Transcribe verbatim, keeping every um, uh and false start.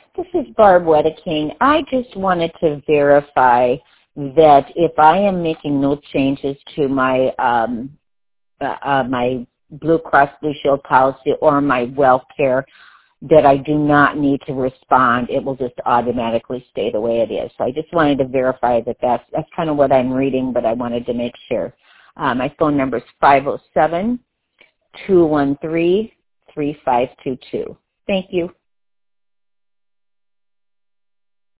This is Barb Wedeking. I just wanted to verify that if I am making no changes to my um, uh, uh, my Blue Cross Blue Shield policy or my WellCare, that I do not need to respond. It will just automatically stay the way it is. So I just wanted to verify that that's, that's kind of what I'm reading, but I wanted to make sure. Uh, my phone number is five oh seven, two one three, three five two two. Thank you.